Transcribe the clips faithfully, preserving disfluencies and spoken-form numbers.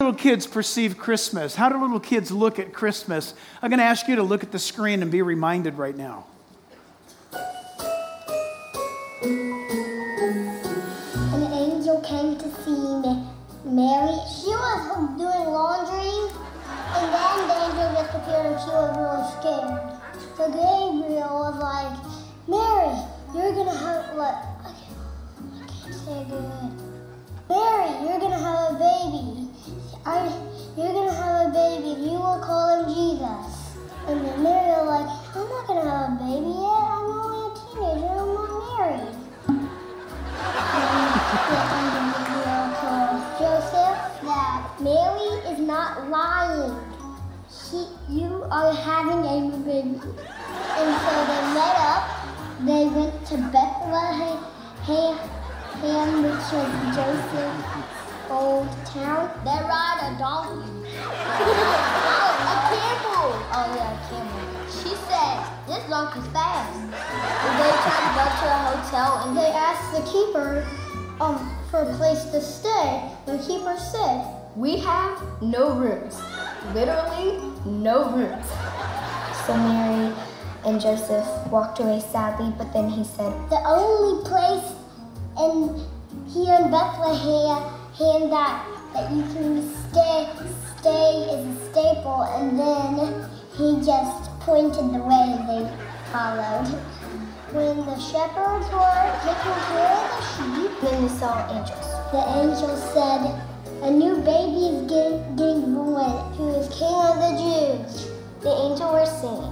little kids perceive Christmas? How do little kids look at Christmas? I'm going to ask you to look at the screen and be reminded right now. An angel came to see Mary. She was doing laundry, and then the angel just appeared and she was really scared. So Gabriel was like, Mary, you're going to have what? I can't, I can't say good. Mary, you're going to have a baby. I, you're going to have a baby. You will call him Jesus. And then Mary was like, I'm not going to have a baby yet. I'm only a teenager. I'm not married. And the angel told Joseph that Mary is not lying. She, you are having a baby. And so they met up. They went to Bethlehem, which was Joseph's old town. They ride a donkey. Oh, a camel. Oh yeah, a camel. She said, this donkey's fast. And they tried to go to a hotel and they asked the keeper um, for a place to stay. The keeper said, we have no rooms. Literally, no rooms. So Mary and Joseph walked away sadly, but then he said, the only place in here in Bethlehem and that that you can stay stay is a staple, and then he just pointed the way and they followed. When the shepherds were taking care of the sheep, then they saw angels. The angel said, a new baby is getting, getting born, who is King of the Jews. The angel was singing.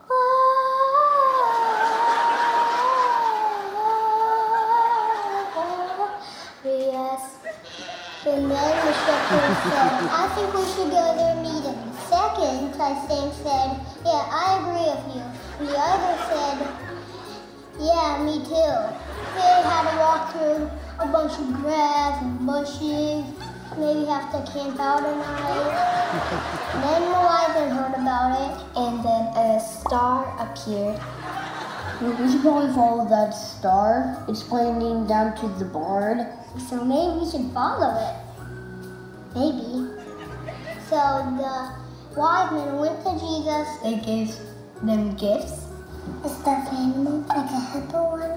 Yes. And then the shepherd said, I think we should go there and meet him. Second, Tyson said, yeah, I agree with you. And the other said, yeah, me too. They had to walk through a bunch of grass and bushes. Maybe have to camp out at night. Then the wise men heard about it. And then a star appeared. We should probably follow that star. It's pointing down to the barn. So maybe we should follow it. Maybe. So the wise men went to Jesus. They gave them gifts. A stuffed animal, like a hippo one.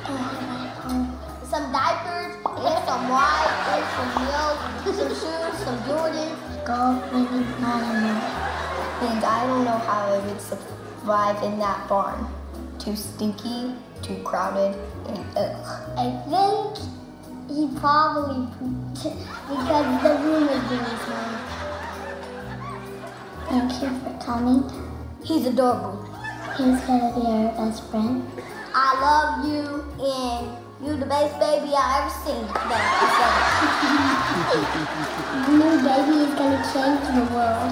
Some diapers, and some wine, and some milk, some shoes, some Jordans. Gold, maybe, I don't know. And I don't know how I would survive in that barn. Too stinky, too crowded, and ugh. I think he probably pooped because the room is really small. Thank you for coming. He's adorable. He's gonna be our best friend. I love you, and you're the best baby I ever seen. The new baby is gonna change the world.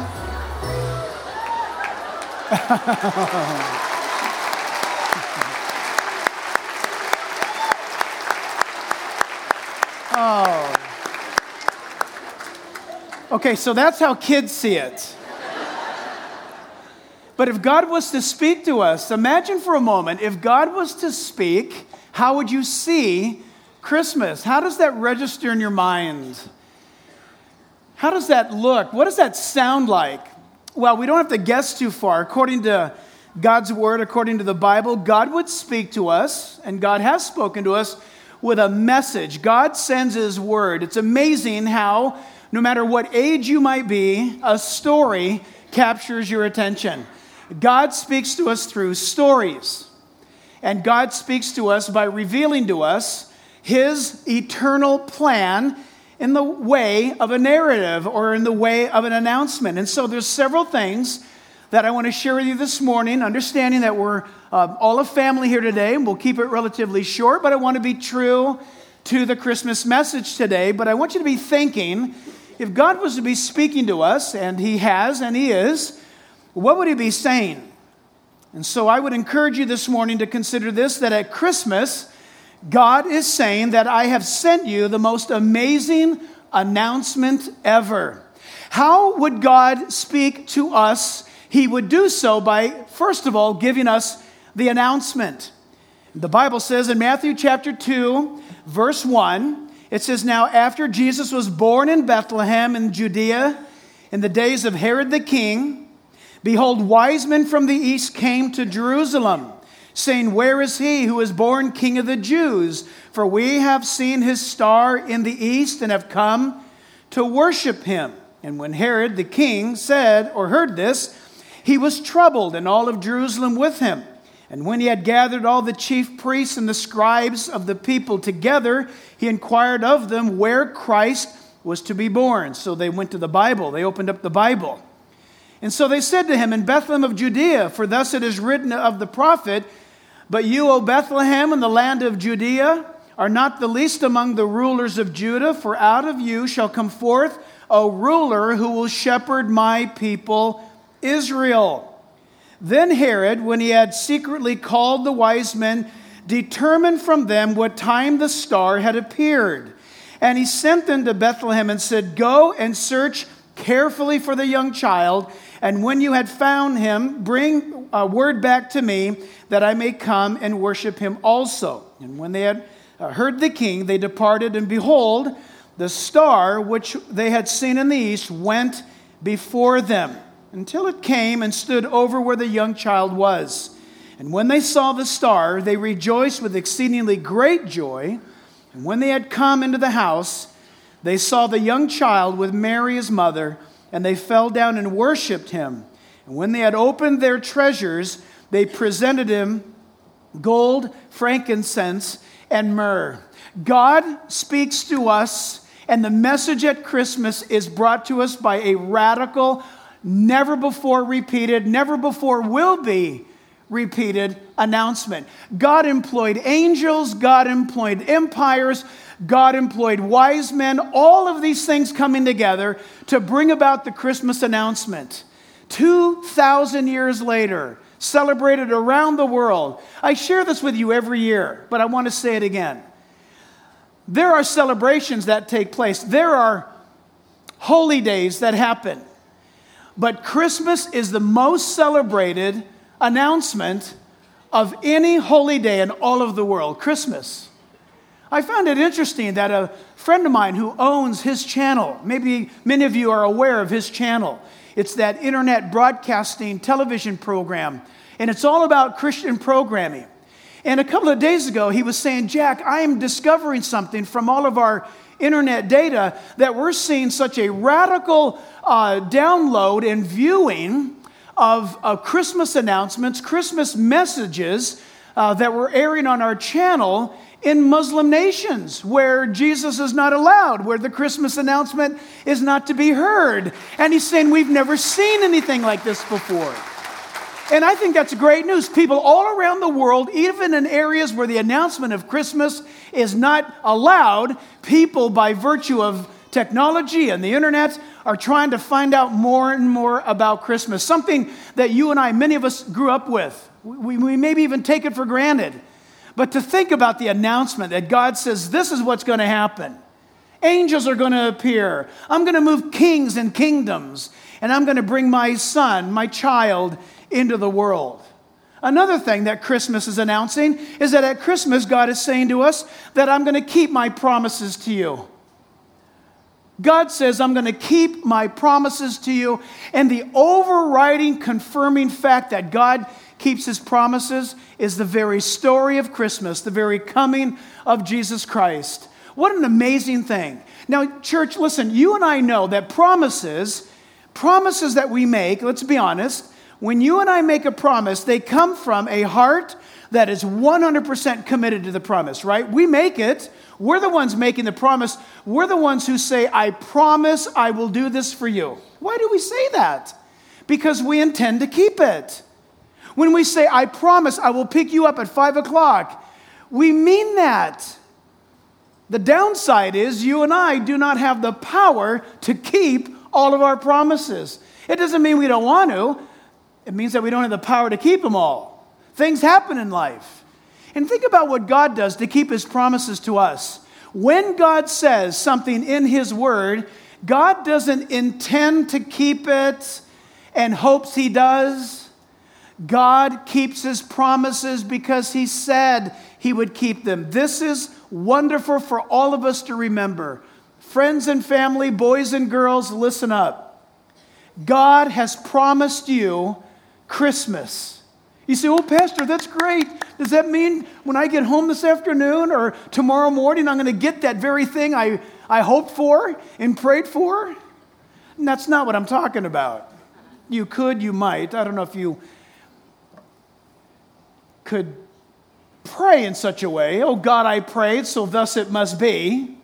Oh. Okay, so that's how kids see it. But if God was to speak to us, imagine for a moment, if God was to speak, how would you see Christmas? How does that register in your mind? How does that look? What does that sound like? Well, we don't have to guess too far. According to God's word, according to the Bible, God would speak to us, and God has spoken to us with a message. God sends his word. It's amazing how, no matter what age you might be, a story captures your attention. God speaks to us through stories. And God speaks to us by revealing to us his eternal plan in the way of a narrative or in the way of an announcement. And so there's several things that I want to share with you this morning, understanding that we're uh, all a family here today, and we'll keep it relatively short, but I want to be true to the Christmas message today. But I want you to be thinking, if God was to be speaking to us, and he has and he is, what would he be saying? And so I would encourage you this morning to consider this, that at Christmas, God is saying that I have sent you the most amazing announcement ever. How would God speak to us? He would do so by, first of all, giving us the announcement. The Bible says in Matthew chapter two, verse one, It says, now after Jesus was born in Bethlehem in Judea, in the days of Herod the king, behold, wise men from the east came to Jerusalem, saying, where is he who is born King of the Jews? For we have seen his star in the east and have come to worship him. And when Herod the king said or heard this, he was troubled, and all of Jerusalem with him. And when he had gathered all the chief priests and the scribes of the people together, he inquired of them where Christ was to be born. So they went to the Bible. They opened up the Bible. And so they said to him, in Bethlehem of Judea, for thus it is written of the prophet, but you, O Bethlehem, in the land of Judea, are not the least among the rulers of Judah, for out of you shall come forth a ruler who will shepherd my people Israel. Then Herod, when he had secretly called the wise men, determined from them what time the star had appeared. And he sent them to Bethlehem and said, go and search carefully for the young child, and when you had found him, bring a word back to me that I may come and worship him also. And when they had heard the king, they departed, and behold, the star which they had seen in the east went before them, until it came and stood over where the young child was. And when they saw the star, they rejoiced with exceedingly great joy. And when they had come into the house, they saw the young child with Mary his mother, and they fell down and worshipped him. And when they had opened their treasures, they presented him gold, frankincense, and myrrh. God speaks to us, and the message at Christmas is brought to us by a radical, never before repeated, never before will be repeated announcement. God employed angels, God employed empires, God employed wise men, all of these things coming together to bring about the Christmas announcement. two thousand years later, celebrated around the world. I share this with you every year, but I want to say it again. There are celebrations that take place. There are holy days that happen. But Christmas is the most celebrated announcement of any holy day in all of the world. Christmas. I found it interesting that a friend of mine who owns his channel, maybe many of you are aware of his channel. It's that internet broadcasting television program, and it's all about Christian programming. And a couple of days ago, he was saying, Jack, I am discovering something from all of our internet data that we're seeing such a radical uh, download and viewing of, of Christmas announcements, Christmas messages uh, that were airing on our channel in Muslim nations where Jesus is not allowed, where the Christmas announcement is not to be heard. And he's saying, we've never seen anything like this before. And I think that's great news. People all around the world, even in areas where the announcement of Christmas is not allowed, people, by virtue of technology and the internet, are trying to find out more and more about Christmas. Something that you and I, many of us grew up with. We, we maybe even take it for granted. But to think about the announcement that God says, this is what's going to happen. Angels are going to appear. I'm going to move kings and kingdoms. And I'm going to bring my son, my child, into the world. Another thing that Christmas is announcing is that at Christmas, God is saying to us that I'm going to keep my promises to you. God says, I'm going to keep my promises to you. And the overriding, confirming fact that God keeps his promises is the very story of Christmas, the very coming of Jesus Christ. What an amazing thing. Now, church, listen, you and I know that promises, promises that we make, let's be honest, when you and I make a promise, they come from a heart that is one hundred percent committed to the promise, right? We make it. We're the ones making the promise. We're the ones who say, I promise I will do this for you. Why do we say that? Because we intend to keep it. When we say, I promise I will pick you up at five o'clock, we mean that. The downside is you and I do not have the power to keep all of our promises. It doesn't mean we don't want to. It means that we don't have the power to keep them all. Things happen in life. And think about what God does to keep his promises to us. When God says something in his word, God doesn't intend to keep it and hopes he does. God keeps his promises because he said he would keep them. This is wonderful for all of us to remember. Friends and family, boys and girls, listen up. God has promised you Christmas. You say, oh, Pastor, that's great. Does that mean when I get home this afternoon or tomorrow morning, I'm going to get that very thing I, I hoped for and prayed for? And that's not what I'm talking about. You could, you might. I don't know if you could pray in such a way. Oh, God, I prayed, so thus it must be.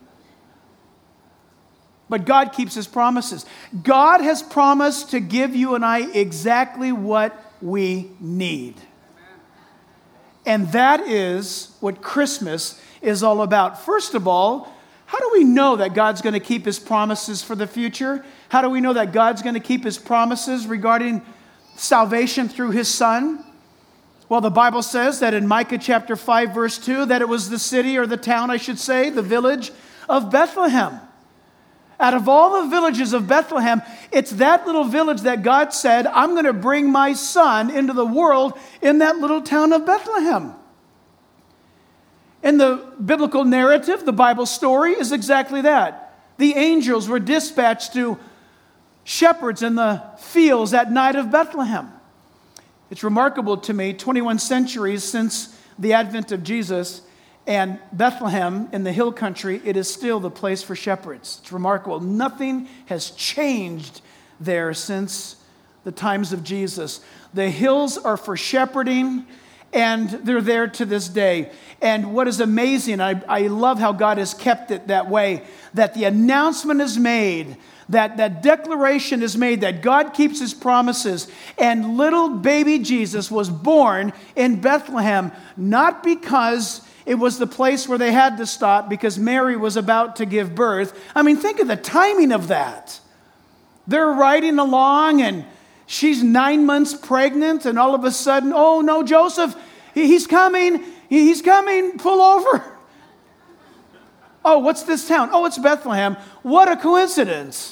But God keeps his promises. God has promised to give you and I exactly what we need. And that is what Christmas is all about. First of all, how do we know that God's going to keep his promises for the future? How do we know that God's going to keep his promises regarding salvation through his Son? Well, the Bible says that in Micah chapter five, verse two, that it was the city, or the town, I should say, the village of Bethlehem. Out of all the villages of Bethlehem, it's that little village that God said, I'm going to bring my Son into the world in that little town of Bethlehem. In the biblical narrative, the Bible story is exactly that. The angels were dispatched to shepherds in the fields at night of Bethlehem. It's remarkable to me, twenty-one centuries since the advent of Jesus, and Bethlehem in the hill country, it is still the place for shepherds. It's remarkable. Nothing has changed there since the times of Jesus. The hills are for shepherding, and they're there to this day. And what is amazing, I, I love how God has kept it that way, that the announcement is made, that, that declaration is made, that God keeps his promises. And little baby Jesus was born in Bethlehem, not because it was the place where they had to stop because Mary was about to give birth. I mean, think of the timing of that. They're riding along and she's nine months pregnant, and all of a sudden, oh no, Joseph, he's coming, he's coming, pull over. Oh, what's this town? Oh, it's Bethlehem. What a coincidence.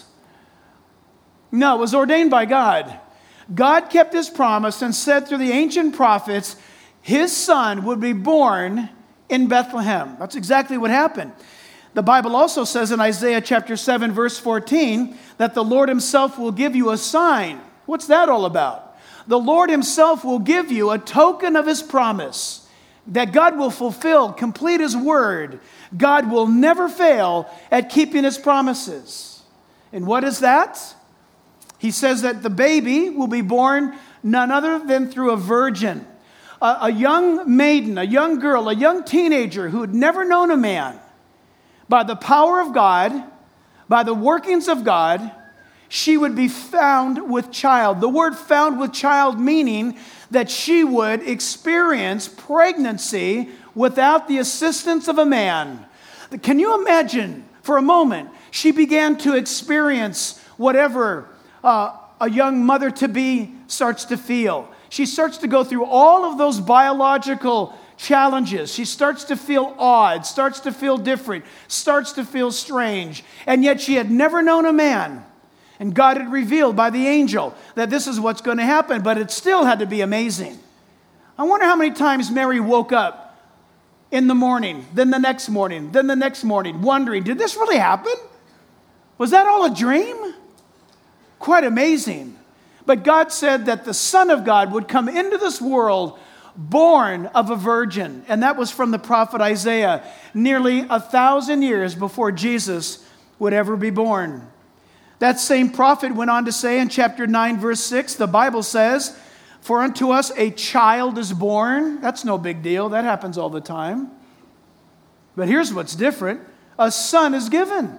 No, it was ordained by God. God kept his promise and said through the ancient prophets, his son would be born in Bethlehem. That's exactly what happened. The Bible also says in Isaiah chapter seven, verse fourteen, that the Lord himself will give you a sign. What's that all about? The Lord himself will give you a token of his promise, that God will fulfill, complete his word. God will never fail at keeping his promises. And what is that? He says that the baby will be born none other than through a virgin. A, a young maiden, a young girl, a young teenager who had never known a man. By the power of God, by the workings of God, she would be found with child. The word found with child meaning that she would experience pregnancy without the assistance of a man. Can you imagine for a moment, she began to experience whatever uh, a young mother-to-be starts to feel. She starts to go through all of those biological challenges. She starts to feel odd, starts to feel different, starts to feel strange. And yet she had never known a man. And God had revealed by the angel that this is what's going to happen, but it still had to be amazing. I wonder how many times Mary woke up in the morning, then the next morning, then the next morning, wondering, did this really happen? Was that all a dream? Quite amazing. But God said that the Son of God would come into this world born of a virgin. And that was from the prophet Isaiah, nearly a thousand years before Jesus would ever be born. That same prophet went on to say in chapter nine, verse six, the Bible says, for unto us a child is born. That's no big deal. That happens all the time. But here's what's different. A son is given.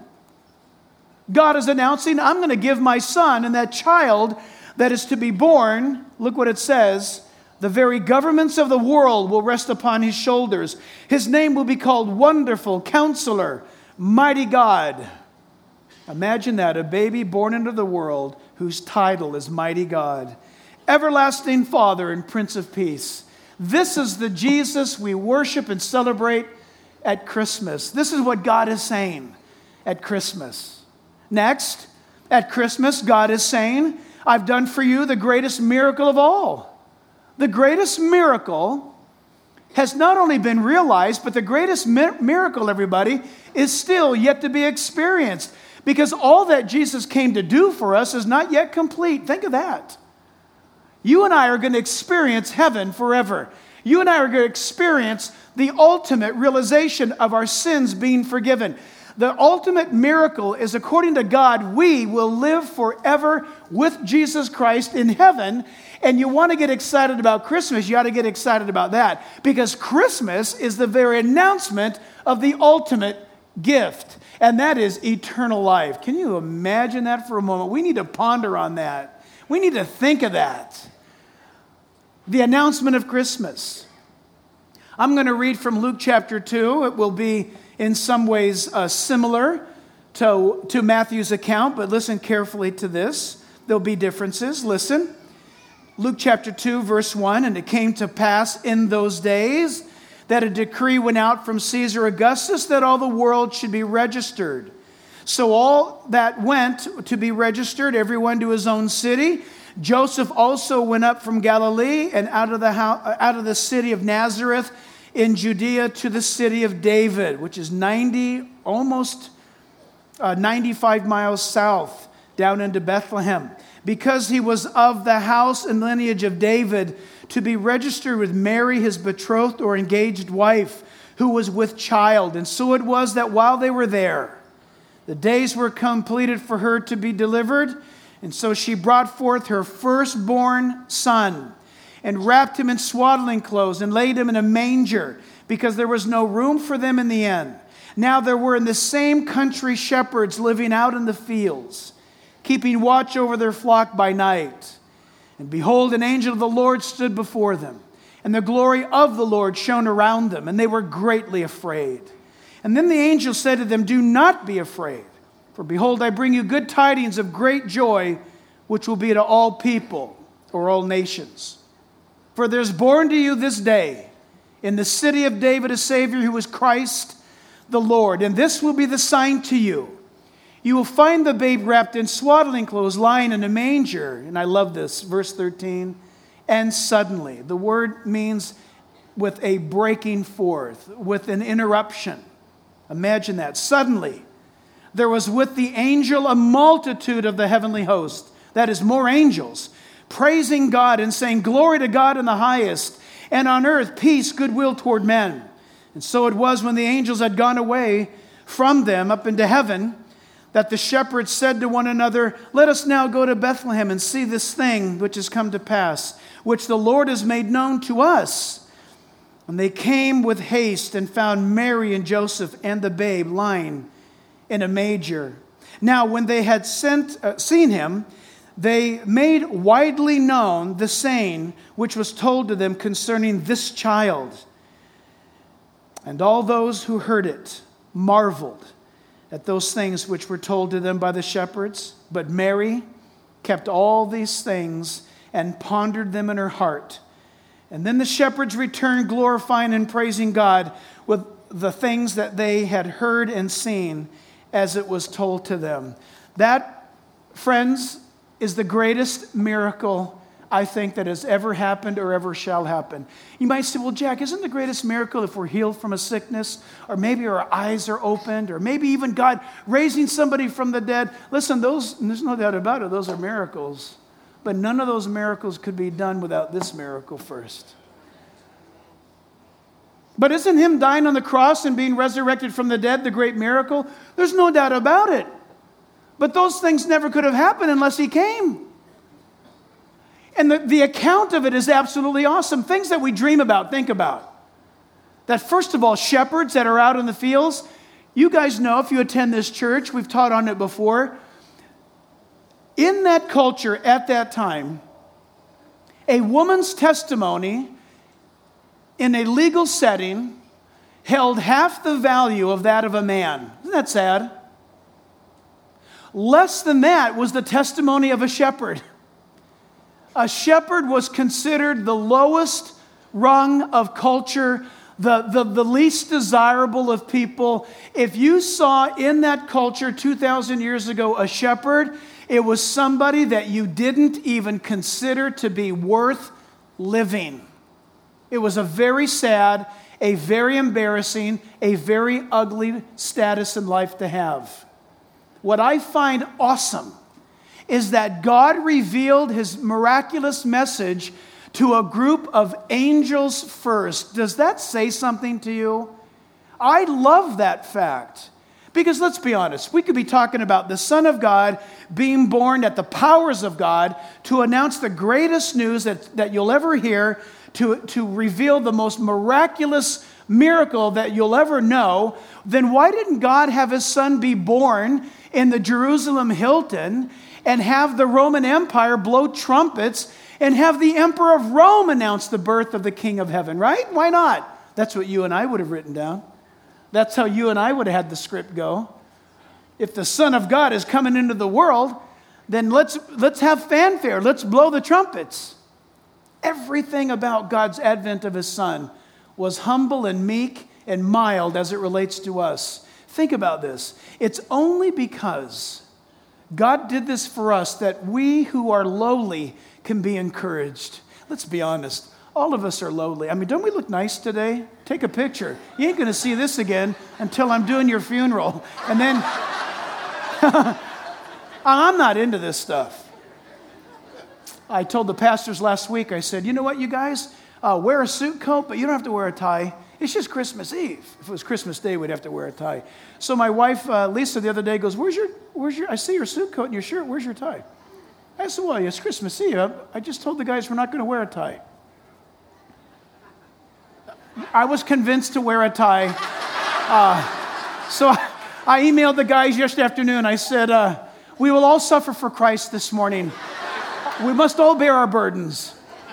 God is announcing, I'm going to give my son, and that child that is to be born, look what it says, the very governments of the world will rest upon his shoulders. His name will be called Wonderful Counselor, Mighty God. Imagine that, a baby born into the world whose title is Mighty God. Everlasting Father and Prince of Peace. This is the Jesus we worship and celebrate at Christmas. This is what God is saying at Christmas. Next, at Christmas, God is saying, I've done for you the greatest miracle of all. The greatest miracle has not only been realized, but the greatest mi- miracle, everybody, is still yet to be experienced. Because all that Jesus came to do for us is not yet complete. Think of that. You and I are going to experience heaven forever. You and I are going to experience the ultimate realization of our sins being forgiven. The ultimate miracle is, according to God, we will live forever with Jesus Christ in heaven. And you want to get excited about Christmas, you ought to get excited about that. Because Christmas is the very announcement of the ultimate gift. And that is eternal life. Can you imagine that for a moment? We need to ponder on that. We need to think of that. The announcement of Christmas. I'm going to read from Luke chapter two. It will be in some ways uh, similar to, to Matthew's account, but listen carefully to this. There'll be differences. Listen. Luke chapter two, verse one, and it came to pass in those days that a decree went out from Caesar Augustus that all the world should be registered. So all that went to be registered, everyone to his own city. Joseph also went up from Galilee and out of the house, out of the city of Nazareth in Judea to the city of David, which is ninety, almost uh, ninety-five miles south, down into Bethlehem, because he was of the house and lineage of David, to be registered with Mary, his betrothed or engaged wife, who was with child. And so it was that while they were there, the days were completed for her to be delivered. And so she brought forth her firstborn son and wrapped him in swaddling clothes and laid him in a manger, because there was no room for them in the inn. Now there were in the same country shepherds living out in the fields, keeping watch over their flock by night. And behold, an angel of the Lord stood before them, and the glory of the Lord shone around them, and they were greatly afraid. And then the angel said to them, "Do not be afraid, for behold, I bring you good tidings of great joy, which will be to all people," or all nations. "For there's born to you this day in the city of David a Savior, who is Christ the Lord. And this will be the sign to you. You will find the babe wrapped in swaddling clothes, lying in a manger." And I love this, verse thirteen. "And suddenly," the word means with a breaking forth, with an interruption. Imagine that. "Suddenly, there was with the angel a multitude of the heavenly host," that is, more angels, "praising God and saying, 'Glory to God in the highest, and on earth peace, goodwill toward men.' And so it was, when the angels had gone away from them up into heaven, that the shepherds said to one another, 'Let us now go to Bethlehem and see this thing which has come to pass, which the Lord has made known to us.' And they came with haste and found Mary and Joseph and the babe lying in a manger. Now when they had sent, uh, seen him, they made widely known the saying which was told to them concerning this child. And all those who heard it marveled at those things which were told to them by the shepherds. But Mary kept all these things and pondered them in her heart. And then the shepherds returned, glorifying and praising God with the things that they had heard and seen as it was told to them." That, friends, is the greatest miracle I think that has ever happened or ever shall happen. You might say, "Well, Jack, isn't the greatest miracle if we're healed from a sickness? Or maybe our eyes are opened? Or maybe even God raising somebody from the dead?" Listen, those, there's no doubt about it, those are miracles. But none of those miracles could be done without this miracle first. But isn't him dying on the cross and being resurrected from the dead the great miracle? There's no doubt about it. But those things never could have happened unless he came. And the, the account of it is absolutely awesome. Things that we dream about, think about. That first of all, shepherds that are out in the fields. You guys know, if you attend this church, we've taught on it before. In that culture at that time, a woman's testimony in a legal setting held half the value of that of a man. Isn't that sad? Less than that was the testimony of a shepherd. A shepherd was considered the lowest rung of culture, the, the, the least desirable of people. If you saw in that culture two thousand years ago a shepherd, it was somebody that you didn't even consider to be worth living. It was a very sad, a very embarrassing, a very ugly status in life to have. What I find awesome is that God revealed his miraculous message to a group of angels first. Does that say something to you? I love that fact. Because let's be honest, we could be talking about the Son of God being born at the powers of God to announce the greatest news that, that you'll ever hear, to, to reveal the most miraculous miracle that you'll ever know. Then why didn't God have his Son be born in the Jerusalem Hilton and have the Roman Empire blow trumpets and have the Emperor of Rome announce the birth of the King of Heaven, right? Why not? That's what you and I would have written down. That's how you and I would have had the script go. If the Son of God is coming into the world, then let's, let's have fanfare. Let's blow the trumpets. Everything about God's advent of his Son was humble and meek and mild as it relates to us. Think about this. It's only because God did this for us that we who are lowly can be encouraged. Let's be honest. All of us are lowly. I mean, don't we look nice today? Take a picture. You ain't going to see this again until I'm doing your funeral. And then, I'm not into this stuff. I told the pastors last week, I said, you know what, you guys? Uh, wear a suit coat, but you don't have to wear a tie. It's just Christmas Eve. If it was Christmas Day, we'd have to wear a tie. So my wife, uh, Lisa, the other day goes, where's your, where's your, I see your suit coat and your shirt. Where's your tie? I said, well, it's Christmas Eve. I just told the guys we're not going to wear a tie. I was convinced to wear a tie. Uh, so I, I emailed the guys yesterday afternoon. I said, uh, we will all suffer for Christ this morning. We must all bear our burdens.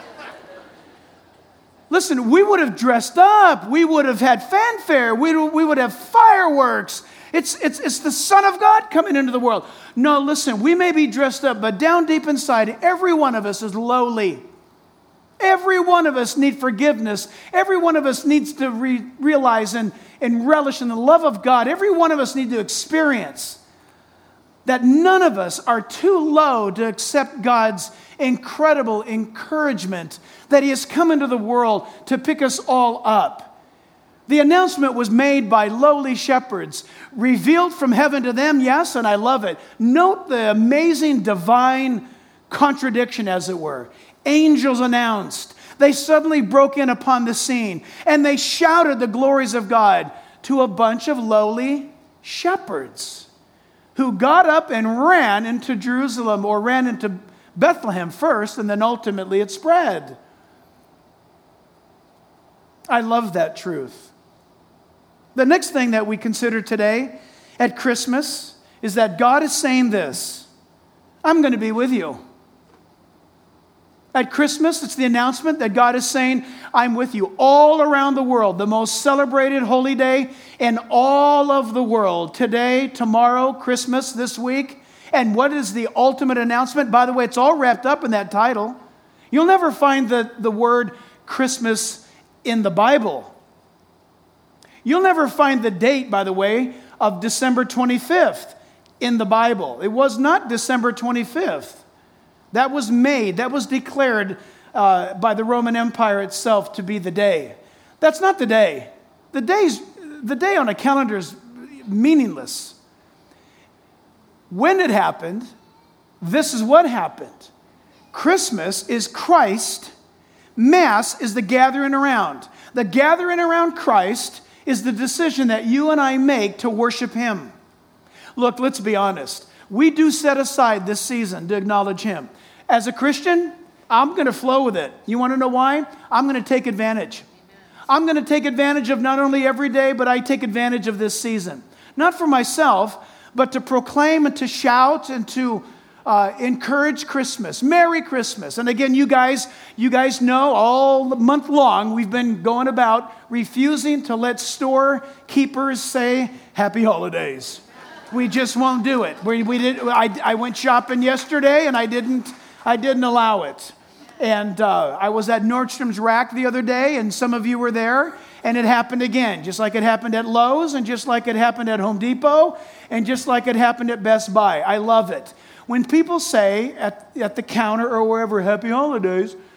Listen, we would have dressed up. We would have had fanfare. We, we would have fireworks. It's, it's, it's the Son of God coming into the world. No, listen, we may be dressed up, but down deep inside, every one of us is lowly. Every one of us need forgiveness. Every one of us needs to re- realize and, and relish in the love of God. Every one of us needs to experience that none of us are too low to accept God's incredible encouragement that he has come into the world to pick us all up. The announcement was made by lowly shepherds, revealed from heaven to them, yes, and I love it. Note the amazing divine contradiction, as it were. Angels announced. They suddenly broke in upon the scene, and they shouted the glories of God to a bunch of lowly shepherds who got up and ran into Jerusalem, or ran into Bethlehem first, and then ultimately it spread. I love that truth. The next thing that we consider today at Christmas is that God is saying this: I'm going to be with you. At Christmas, it's the announcement that God is saying, I'm with you all around the world. The most celebrated holy day in all of the world. Today, tomorrow, Christmas, this week. And what is the ultimate announcement? By the way, it's all wrapped up in that title. You'll never find the, the word Christmas in the Bible. You'll never find the date, by the way, of December twenty-fifth in the Bible. It was not December twenty-fifth. That was made, that was declared uh, by the Roman Empire itself to be the day. That's not the day. The day's, the day on a calendar is meaningless. When it happened, this is what happened. Christmas is Christ. Mass is the gathering around. The gathering around Christ is the decision that you and I make to worship him. Look, let's be honest. We do set aside this season to acknowledge him. As a Christian, I'm going to flow with it. You want to know why? I'm going to take advantage. I'm going to take advantage of not only every day, but I take advantage of this season. Not for myself, but to proclaim and to shout and to uh, encourage Christmas. Merry Christmas. And again, you guys, you guys know all month long we've been going about refusing to let storekeepers say Happy Holidays. We just won't do it. We, we did. I, I went shopping yesterday, and I didn't. I didn't allow it. And uh, I was at Nordstrom's Rack the other day, and some of you were there, and it happened again, just like it happened at Lowe's, and just like it happened at Home Depot, and just like it happened at Best Buy. I love it. When people say at, at the counter or wherever, Happy Holidays,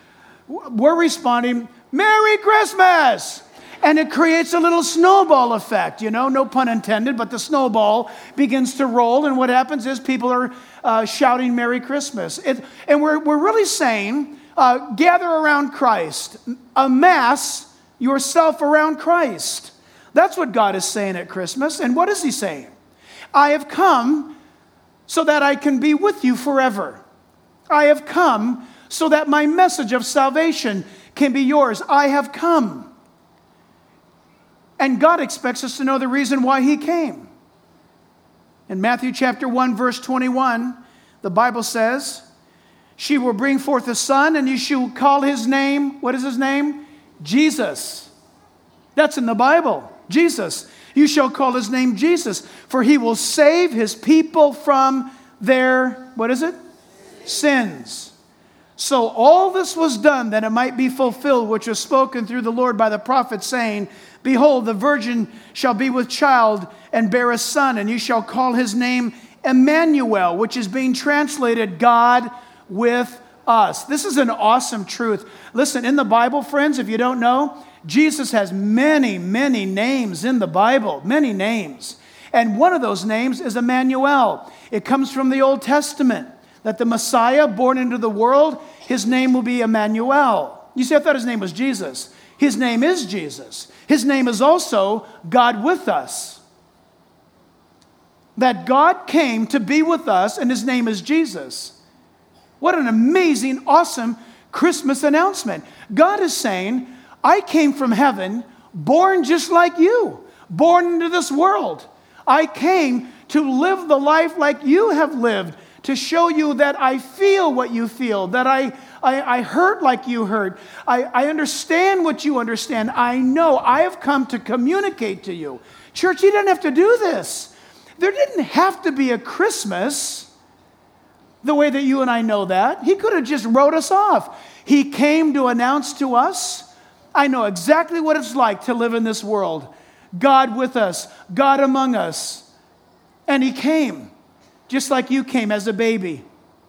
we're responding, Merry Christmas! And it creates a little snowball effect, you know, no pun intended, but the snowball begins to roll, and what happens is people are uh, shouting Merry Christmas. It, and we're, we're really saying, uh, gather around Christ, amass yourself around Christ. That's what God is saying at Christmas. And what is he saying? I have come so that I can be with you forever. I have come so that my message of salvation can be yours. I have come. And God expects us to know the reason why he came. In Matthew chapter one, verse twenty-one, the Bible says, she will bring forth a son, and you shall call his name, what is his name? Jesus. That's in the Bible. Jesus. You shall call his name Jesus, for he will save his people from their, what is it? Sins. So all this was done that it might be fulfilled, which was spoken through the Lord by the prophet, saying, behold, the virgin shall be with child and bear a son, and you shall call his name Emmanuel, which is being translated God with us. This is an awesome truth. Listen, in the Bible, friends, if you don't know, Jesus has many, many names in the Bible, many names. And one of those names is Emmanuel. It comes from the Old Testament, that the Messiah born into the world, his name will be Emmanuel. You see, I thought his name was Jesus. His name is Jesus. His name is also God with us. That God came to be with us, and his name is Jesus. What an amazing, awesome Christmas announcement. God is saying, I came from heaven, born just like you, born into this world. I came to live the life like you have lived, to show you that I feel what you feel, that I, I, I hurt like you hurt. I, I understand what you understand. I know I have come to communicate to you. Church, he didn't have to do this. There didn't have to be a Christmas the way that you and I know that. He could have just wrote us off. He came to announce to us, I know exactly what it's like to live in this world. God with us, God among us. And he came, just like you came as a baby.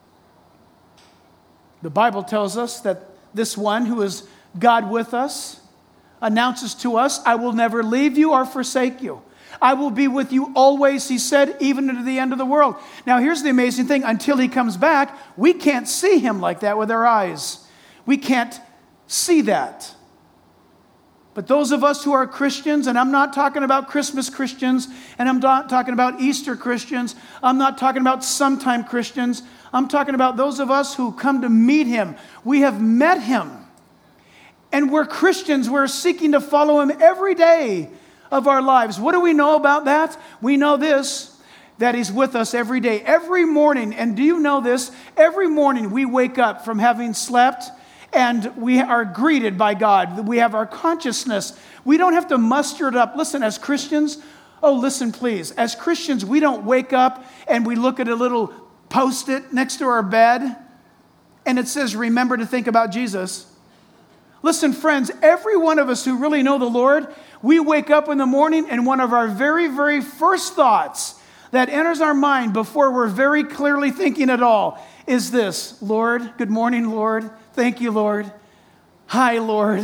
The Bible tells us that this one who is God with us announces to us, I will never leave you or forsake you. I will be with you always, he said, even to the end of the world. Now, here's the amazing thing. Until he comes back, we can't see him like that with our eyes. We can't see that. But those of us who are Christians, and I'm not talking about Christmas Christians, and I'm not talking about Easter Christians, I'm not talking about sometime Christians, I'm talking about those of us who come to meet him. We have met him. And we're Christians. We're seeking to follow him every day of our lives. What do we know about that? We know this, that he's with us every day, every morning. And do you know this? Every morning we wake up from having slept, and we are greeted by God. We have our consciousness. We don't have to muster it up. Listen, as Christians, oh, listen, please. As Christians, we don't wake up and we look at a little Post-it next to our bed, and it says, remember to think about Jesus. Listen, friends, every one of us who really know the Lord, we wake up in the morning, and one of our very, very first thoughts that enters our mind before we're very clearly thinking at all is this: Lord, good morning, Lord. Thank you, Lord. Hi, Lord.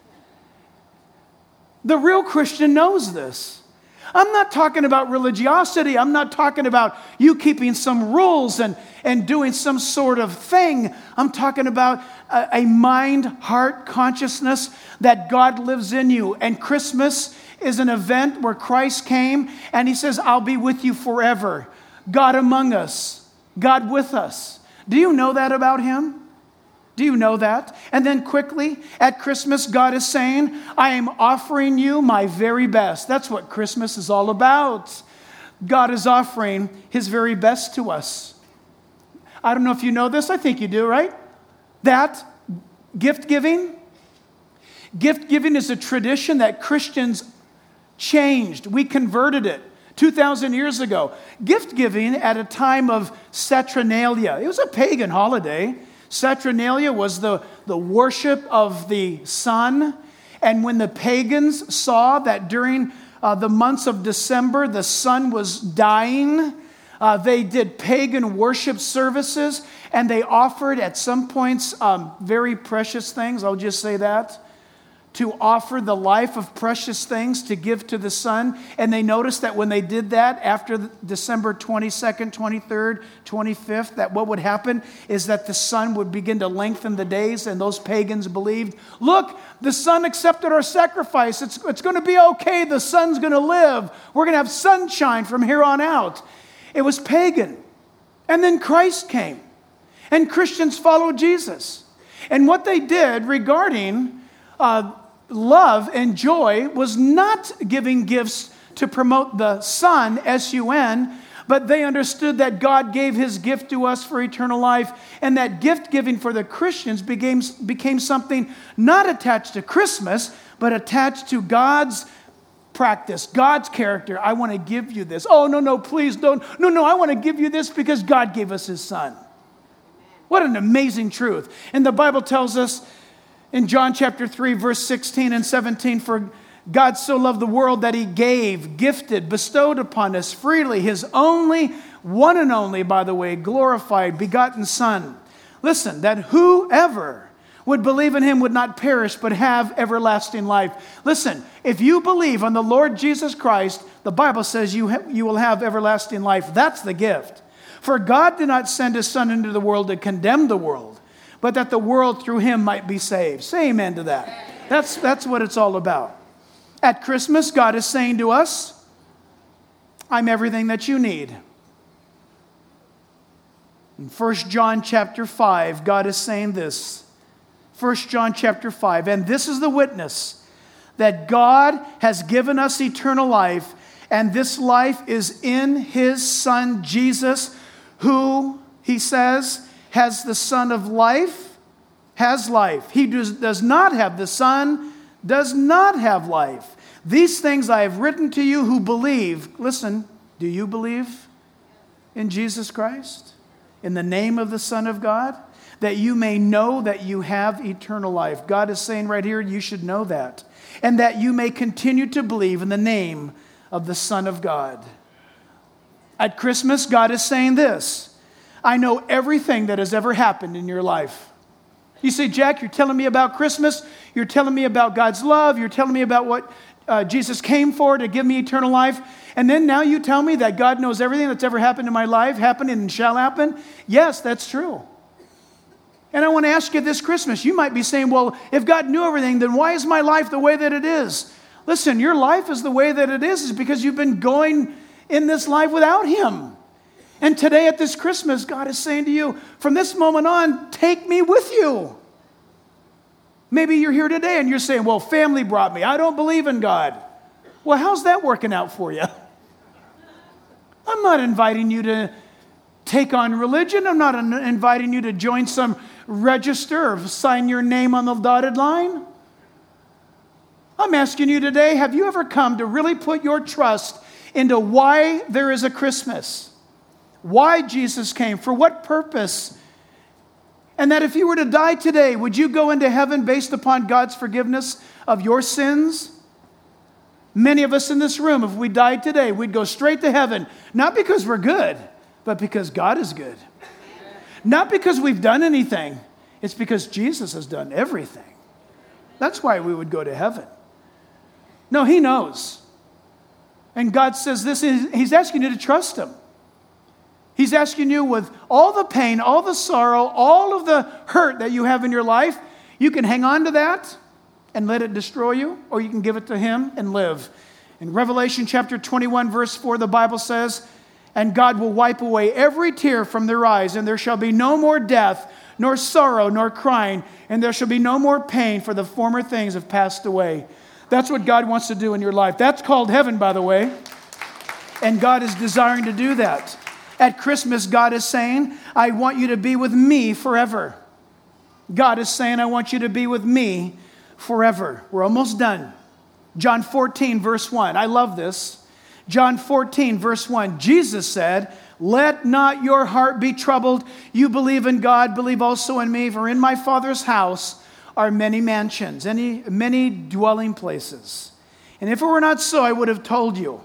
The real Christian knows this. I'm not talking about religiosity. I'm not talking about you keeping some rules and, and doing some sort of thing. I'm talking about a, a mind, heart, consciousness that God lives in you. And Christmas is an event where Christ came and he says, I'll be with you forever. God among us. God with us. Do you know that about him? Do you know that? And then quickly, at Christmas, God is saying, I am offering you my very best. That's what Christmas is all about. God is offering his very best to us. I don't know if you know this. I think you do, right? That gift giving, gift giving is a tradition that Christians changed. We converted it two thousand years ago. Gift giving at a time of Saturnalia. It was a pagan holiday. Saturnalia was the, the worship of the sun. And when the pagans saw that during uh, the months of December, the sun was dying, Uh, they did pagan worship services, and they offered at some points um, very precious things. I'll just say that. To offer the life of precious things to give to the Son. And they noticed that when they did that after December twenty-second, twenty-third, twenty-fifth, that what would happen is that the sun would begin to lengthen the days, and those pagans believed, look, the sun accepted our sacrifice. It's, it's going to be okay. The sun's going to live. We're going to have sunshine from here on out. It was pagan. And then Christ came, and Christians followed Jesus. And what they did regarding uh, love and joy was not giving gifts to promote the Son, S U N, but they understood that God gave his gift to us for eternal life, and that gift giving for the Christians became, became something not attached to Christmas, but attached to God's practice, God's character. I want to give you this. Oh, no, no, please don't. No, no, I want to give you this because God gave us his Son. What an amazing truth. And the Bible tells us in John chapter three, verse sixteen and seventeen, for God so loved the world that he gave, gifted, bestowed upon us freely his only, one and only, by the way, glorified, begotten Son. Listen, that whoever would believe in him would not perish, but have everlasting life. Listen, if you believe on the Lord Jesus Christ, the Bible says you, ha- you will have everlasting life. That's the gift. For God did not send his Son into the world to condemn the world, but that the world through him might be saved. Say amen to that. That's, that's what it's all about. At Christmas, God is saying to us, I'm everything that you need. In First John chapter five, God is saying this. First John chapter five, and this is the witness, that God has given us eternal life, and this life is in his Son, Jesus, who, he says, has the Son of life, has life. He does, does not have the Son, does not have life. These things I have written to you who believe. Listen, do you believe in Jesus Christ? In the name of the Son of God? That you may know that you have eternal life. God is saying right here, you should know that. And that you may continue to believe in the name of the Son of God. At Christmas, God is saying this. I know everything that has ever happened in your life. You say, Jack, you're telling me about Christmas. You're telling me about God's love. You're telling me about what uh, Jesus came for to give me eternal life. And then now you tell me that God knows everything that's ever happened in my life, happened and shall happen. Yes, that's true. And I want to ask you this Christmas, you might be saying, well, if God knew everything, then why is my life the way that it is? Listen, your life is the way that it is, is because you've been going in this life without him. And today at this Christmas, God is saying to you, from this moment on, take me with you. Maybe you're here today and you're saying, well, family brought me. I don't believe in God. Well, how's that working out for you? I'm not inviting you to take on religion. I'm not inviting you to join some register or sign your name on the dotted line. I'm asking you today, have you ever come to really put your trust into why there is a Christmas? Why Jesus came? For what purpose? And that if you were to die today, would you go into heaven based upon God's forgiveness of your sins? Many of us in this room, if we died today, we'd go straight to heaven. Not because we're good, but because God is good. Not because we've done anything. It's because Jesus has done everything. That's why we would go to heaven. No, he knows. And God says this, he's asking you to trust him. He's asking you with all the pain, all the sorrow, all of the hurt that you have in your life, you can hang on to that and let it destroy you, or you can give it to him and live. In Revelation chapter twenty-one, verse four, the Bible says, and God will wipe away every tear from their eyes, and there shall be no more death, nor sorrow, nor crying, and there shall be no more pain, for the former things have passed away. That's what God wants to do in your life. That's called heaven, by the way. And God is desiring to do that. At Christmas, God is saying, I want you to be with me forever. God is saying, I want you to be with me forever. We're almost done. John fourteen, verse one. I love this. John fourteen, verse one. Jesus said, let not your heart be troubled. You believe in God, believe also in me. For in my Father's house are many mansions, any, many dwelling places. And if it were not so, I would have told you.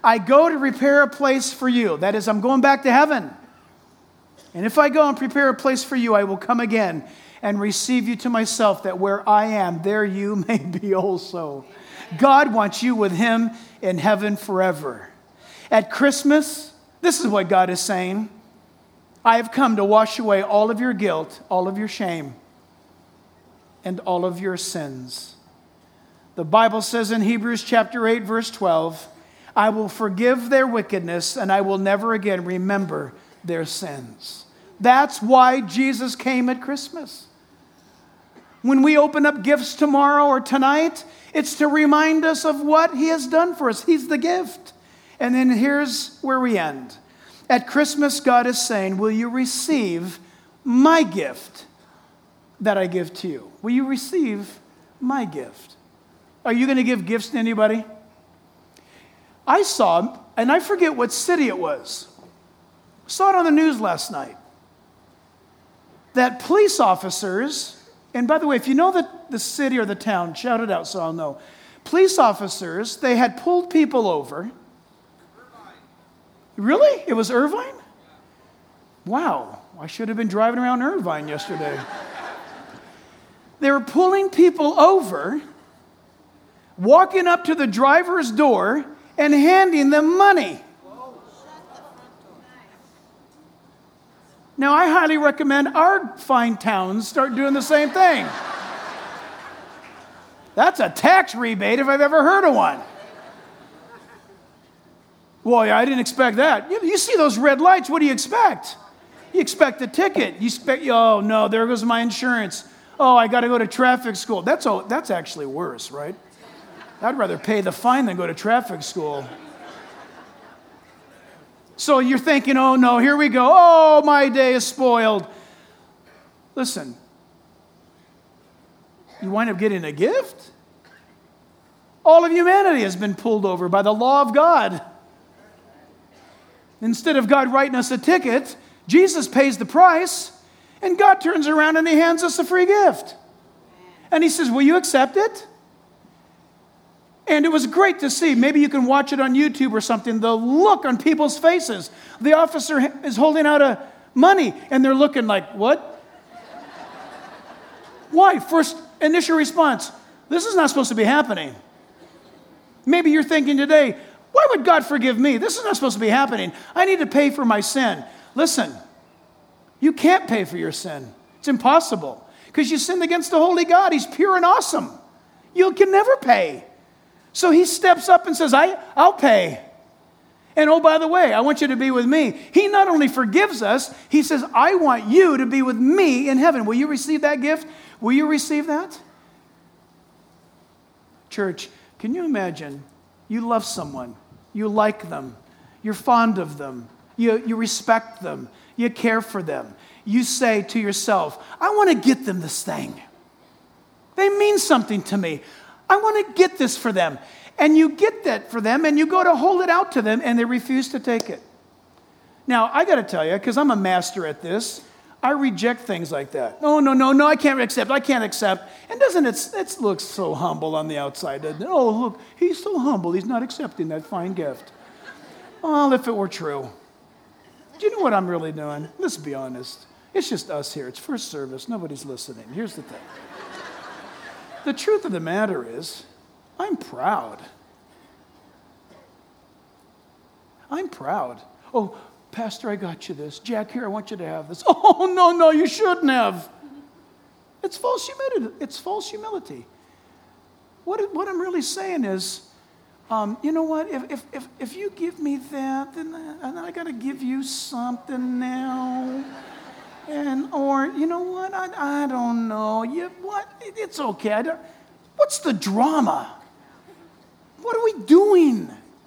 I go to prepare a place for you. That is, I'm going back to heaven. And if I go and prepare a place for you, I will come again and receive you to myself, that where I am, there you may be also. God wants you with him in heaven forever. At Christmas, this is what God is saying. I have come to wash away all of your guilt, all of your shame, and all of your sins. The Bible says in Hebrews chapter eight, verse twelve, I will forgive their wickedness, and I will never again remember their sins. That's why Jesus came at Christmas. When we open up gifts tomorrow or tonight, it's to remind us of what he has done for us. He's the gift. And then here's where we end. At Christmas, God is saying, will you receive my gift that I give to you? Will you receive my gift? Are you going to give gifts to anybody? I saw, and I forget what city it was, saw it on the news last night, that police officers, and by the way, if you know the, the city or the town, shout it out so I'll know. Police officers, they had pulled people over. Really? It was Irvine? Wow. I should have been driving around Irvine yesterday. They were pulling people over, walking up to the driver's door, and handing them money. Now, I highly recommend our fine towns start doing the same thing. That's a tax rebate if I've ever heard of one. Well, yeah, I didn't expect that. You, you see those red lights, what do you expect? You expect a ticket. You expect, oh, no, there goes my insurance. Oh, I got to go to traffic school. That's, all, that's actually worse, right? I'd rather pay the fine than go to traffic school. So you're thinking, oh, no, here we go. Oh, my day is spoiled. Listen, you wind up getting a gift? All of humanity has been pulled over by the law of God. Instead of God writing us a ticket, Jesus pays the price, and God turns around and he hands us a free gift. And he says, will you accept it? And it was great to see. Maybe you can watch it on YouTube or something. The look on people's faces. The officer is holding out a money, and they're looking like, what? Why? First initial response, this is not supposed to be happening. Maybe you're thinking today, why would God forgive me? This is not supposed to be happening. I need to pay for my sin. Listen, you can't pay for your sin. It's impossible because you sinned against the holy God. He's pure and awesome. You can never pay. So he steps up and says, I, I'll pay. And oh, by the way, I want you to be with me. He not only forgives us, he says, I want you to be with me in heaven. Will you receive that gift? Will you receive that? Church, can you imagine? You love someone. You like them. You're fond of them. You, you respect them. You care for them. You say to yourself, I want to get them this thing. They mean something to me. I want to get this for them. And you get that for them, and you go to hold it out to them, and they refuse to take it. Now, I got to tell you, because I'm a master at this, I reject things like that. Oh, no, no, no, I can't accept. I can't accept. And doesn't it, it look so humble on the outside, doesn't it? Oh, look, he's so humble. He's not accepting that fine gift. Well, if it were true. Do you know what I'm really doing? Let's be honest. It's just us here. It's first service. Nobody's listening. Here's the thing. The truth of the matter is, I'm proud. I'm proud. Oh, Pastor, I got you this. Jack, here, I want you to have this. Oh, no, no, you shouldn't have. It's false humility. It's false humility. What, what I'm really saying is, um, you know what? If, if, if, if you give me that, then I, then I got to give you something now. And, or, you know what, I, I don't know, you, what, it, it's okay, I don't, what's the drama? What are we doing?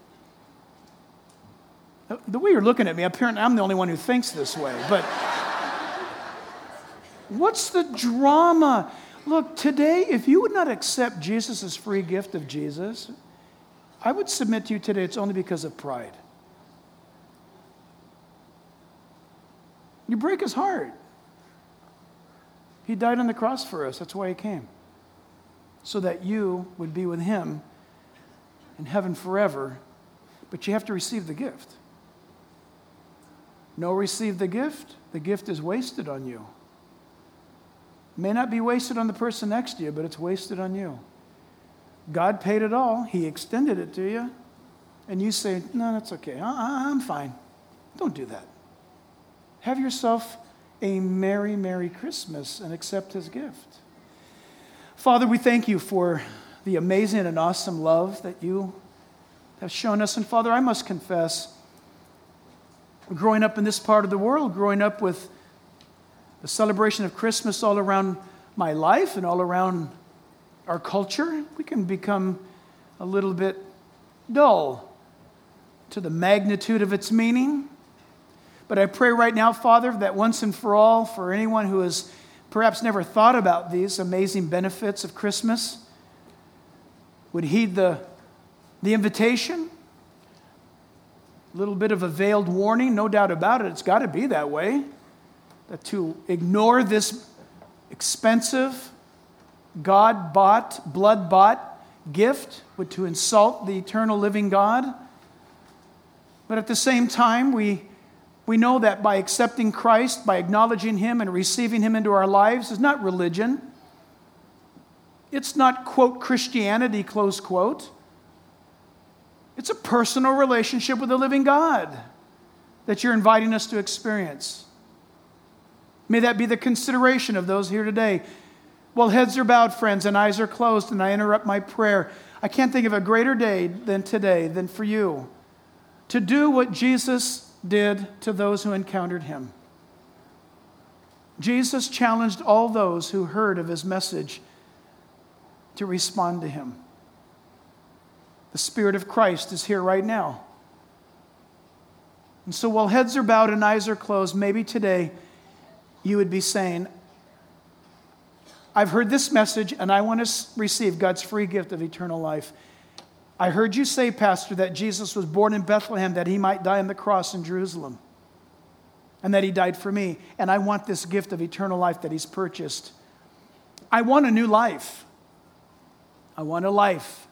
The way you're looking at me, apparently I'm the only one who thinks this way, but what's the drama? Look, today, if you would not accept Jesus' free gift of Jesus, I would submit to you today it's only because of pride. You break his heart. He died on the cross for us. That's why he came. So that you would be with him in heaven forever. But you have to receive the gift. No receive the gift, the gift is wasted on you. It may not be wasted on the person next to you, but it's wasted on you. God paid it all. He extended it to you. And you say, no, that's okay. I- I'm fine. Don't do that. Have yourself a merry, merry Christmas and accept his gift. Father, we thank you for the amazing and awesome love that you have shown us. And Father, I must confess, growing up in this part of the world, growing up with the celebration of Christmas all around my life and all around our culture, we can become a little bit dull to the magnitude of its meaning. But I pray right now, Father, that once and for all, for anyone who has perhaps never thought about these amazing benefits of Christmas, would heed the, the invitation. A little bit of a veiled warning, no doubt about it. It's got to be that way. That to ignore this expensive, God-bought, blood-bought gift would to insult the eternal living God. But at the same time, we, we know that by accepting Christ, by acknowledging him and receiving him into our lives is not religion. It's not, quote, Christianity, close quote. It's a personal relationship with the living God that you're inviting us to experience. May that be the consideration of those here today. Well, heads are bowed, friends, and eyes are closed, and I interrupt my prayer. I can't think of a greater day than today, than for you, to do what Jesus did to those who encountered him. Jesus challenged all those who heard of his message to respond to him. The Spirit of Christ is here right now. And so while heads are bowed and eyes are closed, maybe today you would be saying, I've heard this message and I want to receive God's free gift of eternal life. I heard you say, Pastor, that Jesus was born in Bethlehem that he might die on the cross in Jerusalem and that he died for me. And I want this gift of eternal life that he's purchased. I want a new life. I want a life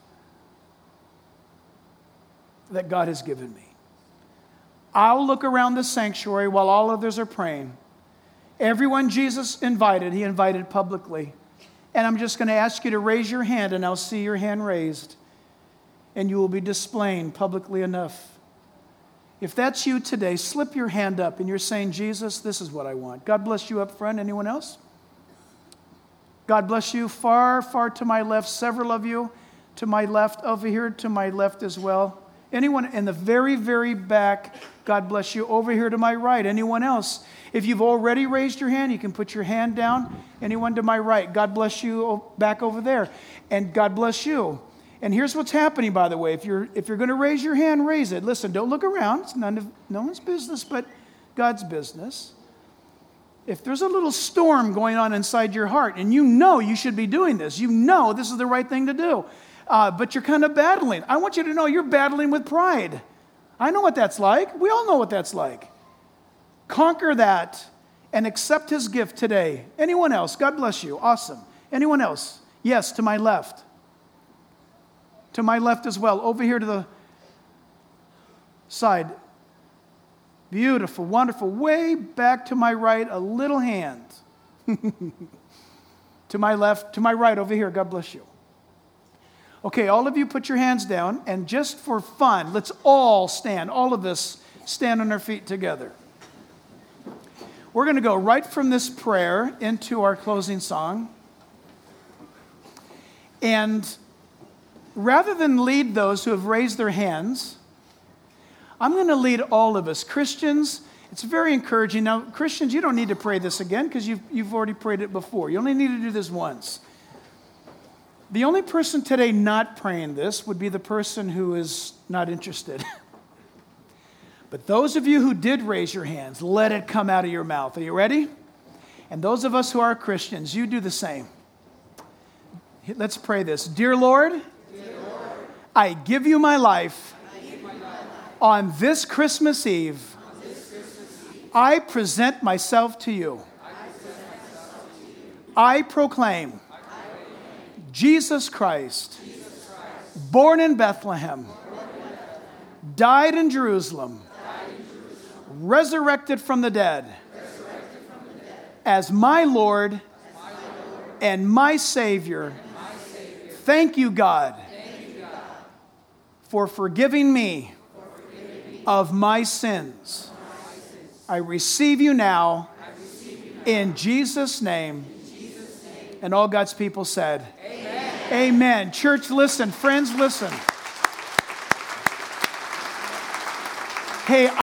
that God has given me. I'll look around the sanctuary while all others are praying. Everyone Jesus invited, he invited publicly. And I'm just going to ask you to raise your hand, and I'll see your hand raised. And you will be displaying publicly enough. If that's you today, slip your hand up and you're saying, Jesus, this is what I want. God bless you up front. Anyone else? God bless you far, far to my left. Several of you to my left. Over here to my left as well. Anyone in the very, very back, God bless you. Over here to my right. Anyone else? If you've already raised your hand, you can put your hand down. Anyone to my right, God bless you back over there. And God bless you. And here's what's happening, by the way. If you're if you're going to raise your hand, raise it. Listen, don't look around. It's none of no one's business but God's business. If there's a little storm going on inside your heart, and you know you should be doing this, you know this is the right thing to do, uh, but you're kind of battling. I want you to know you're battling with pride. I know what that's like. We all know what that's like. Conquer that and accept his gift today. Anyone else? God bless you. Awesome. Anyone else? Yes, to my left. To my left as well. Over here to the side. Beautiful, wonderful. Way back to my right, a little hand. To my left, to my right over here. God bless you. Okay, all of you put your hands down, and just for fun, let's all stand. All of us stand on our feet together. We're going to go right from this prayer into our closing song. And rather than lead those who have raised their hands, I'm going to lead all of us. Christians, it's very encouraging. Now, Christians, you don't need to pray this again because you've, you've already prayed it before. You only need to do this once. The only person today not praying this would be the person who is not interested. But those of you who did raise your hands, let it come out of your mouth. Are you ready? And those of us who are Christians, you do the same. Let's pray this. Dear Lord, Dear Lord I give you my life. On this Christmas Eve, I present myself to you. I proclaim Jesus Christ, born in Bethlehem, died in Jerusalem, resurrected from the dead, as my Lord and my Savior. Thank you, God, for forgiving me of my sins. I receive you now in Jesus' name. And all God's people said, Amen. Amen. Church, listen. Friends, listen. Hey,